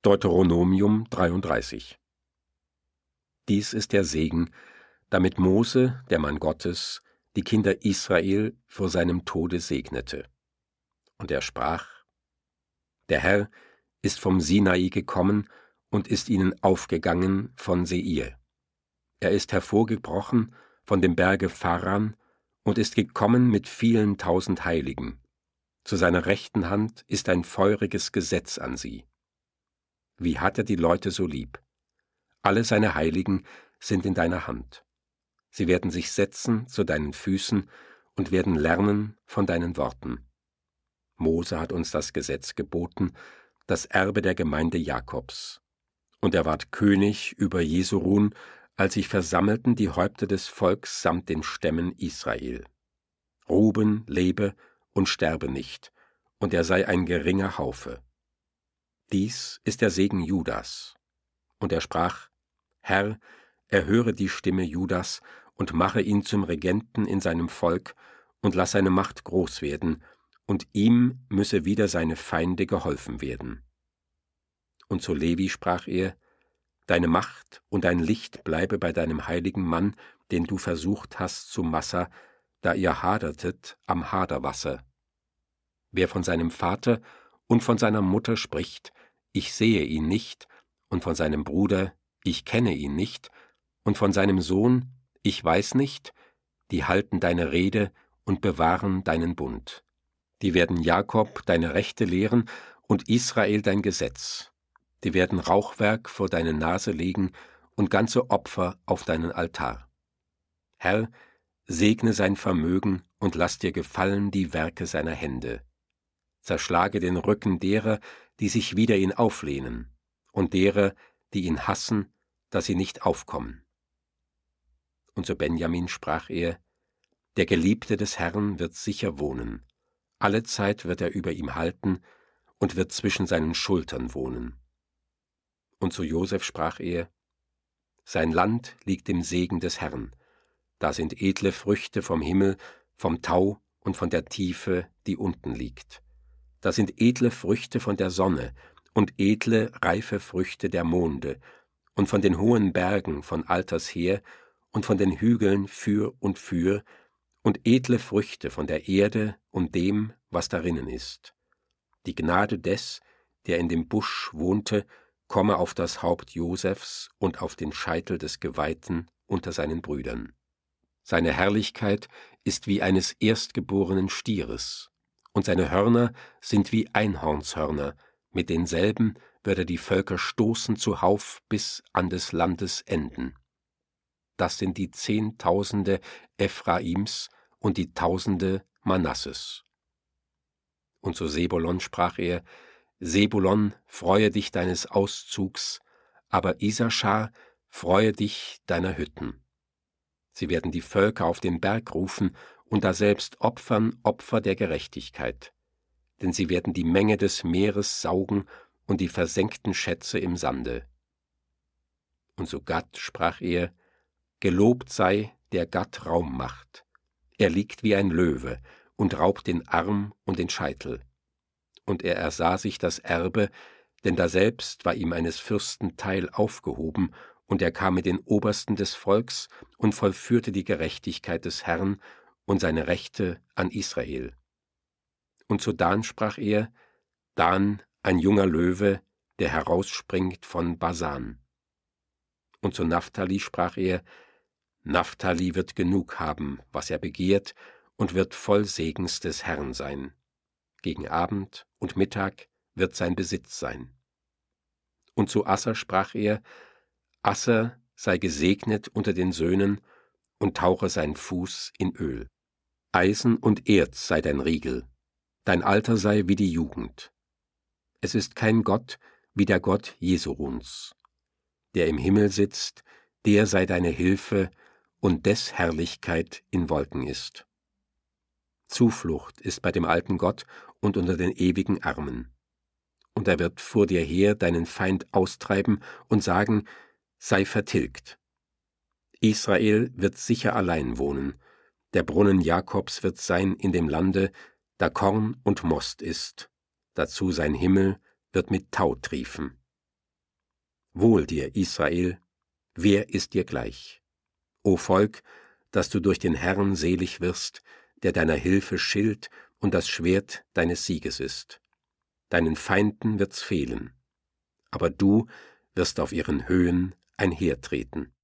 Deuteronomium 33. Dies ist der Segen, damit Mose, der Mann Gottes, die Kinder Israel vor seinem Tode segnete. Und er sprach: Der Herr ist vom Sinai gekommen und ist ihnen aufgegangen von Seir. Er ist hervorgebrochen von dem Berge Pharan und ist gekommen mit vielen tausend Heiligen. Zu seiner rechten Hand ist ein feuriges Gesetz an sie. Wie hat er die Leute so lieb? Alle seine Heiligen sind in deiner Hand. Sie werden sich setzen zu deinen Füßen und werden lernen von deinen Worten. Mose hat uns das Gesetz geboten, das Erbe der Gemeinde Jakobs. Und er ward König über Jesurun, als sich versammelten die Häupter des Volks samt den Stämmen Israel. Ruben lebe und sterbe nicht, und er sei ein geringer Haufe. Dies ist der Segen Judas. Und er sprach: Herr, erhöre die Stimme Judas und mache ihn zum Regenten in seinem Volk und lass seine Macht groß werden, und ihm müsse wieder seine Feinde geholfen werden. Und zu Levi sprach er: Deine Macht und dein Licht bleibe bei deinem heiligen Mann, den du versucht hast zu Massa, da ihr hadertet am Haderwasser. Wer von seinem Vater und von seiner Mutter spricht, ich sehe ihn nicht, und von seinem Bruder, ich kenne ihn nicht, und von seinem Sohn, ich weiß nicht, die halten deine Rede und bewahren deinen Bund. Die werden Jakob deine Rechte lehren und Israel dein Gesetz. Die werden Rauchwerk vor deine Nase legen und ganze Opfer auf deinen Altar. Herr, segne sein Vermögen und lass dir gefallen die Werke seiner Hände. Zerschlage den Rücken derer, die sich wider ihn auflehnen, und derer, die ihn hassen, dass sie nicht aufkommen. Und zu Benjamin sprach er: Der Geliebte des Herrn wird sicher wohnen. Allezeit wird er über ihm halten und wird zwischen seinen Schultern wohnen. Und zu Josef sprach er: Sein Land liegt im Segen des Herrn. Da sind edle Früchte vom Himmel, vom Tau und von der Tiefe, die unten liegt. Da sind edle Früchte von der Sonne und edle, reife Früchte der Monde und von den hohen Bergen von alters her und von den Hügeln für und edle Früchte von der Erde und dem, was darinnen ist. Die Gnade des, der in dem Busch wohnte, komme auf das Haupt Josefs und auf den Scheitel des Geweihten unter seinen Brüdern. Seine Herrlichkeit ist wie eines erstgeborenen Stieres, und seine Hörner sind wie Einhornshörner, mit denselben wird er die Völker stoßen zuhauf bis an des Landes Enden. Das sind die 10.000 Ephraims und die 1.000 Manasses. Und zu Sebulon sprach er: Sebulon, freue dich deines Auszugs, aber Isaschar, freue dich deiner Hütten. Sie werden die Völker auf den Berg rufen und daselbst opfern Opfer der Gerechtigkeit. Denn sie werden die Menge des Meeres saugen und die versenkten Schätze im Sande. Und zu Gad sprach er: Gelobt sei, der Gad Raum macht. Er liegt wie ein Löwe und raubt den Arm und den Scheitel. Und er ersah sich das Erbe, denn daselbst war ihm eines Fürsten Teil aufgehoben, und er kam mit den Obersten des Volks und vollführte die Gerechtigkeit des Herrn und seine Rechte an Israel. Und zu Dan sprach er: Dan, ein junger Löwe, der herausspringt von Basan. Und zu Naphtali sprach er: Naphtali wird genug haben, was er begehrt, und wird voll Segens des Herrn sein. Gegen Abend und Mittag wird sein Besitz sein. Und zu Asser sprach er: Asser sei gesegnet unter den Söhnen und tauche sein Fuß in Öl. Eisen und Erz sei dein Riegel, dein Alter sei wie die Jugend. Es ist kein Gott wie der Gott Jesuruns. Der im Himmel sitzt, der sei deine Hilfe, und des Herrlichkeit in Wolken ist. Zuflucht ist bei dem alten Gott und unter den ewigen Armen. Und er wird vor dir her deinen Feind austreiben und sagen: Sei vertilgt. Israel wird sicher allein wohnen, der Brunnen Jakobs wird sein in dem Lande, da Korn und Most ist, dazu sein Himmel wird mit Tau triefen. Wohl dir, Israel, wer ist dir gleich? O Volk, dass du durch den Herrn selig wirst, der deiner Hilfe Schild und das Schwert deines Sieges ist. Deinen Feinden wird's fehlen, aber du wirst auf ihren Höhen einhertreten.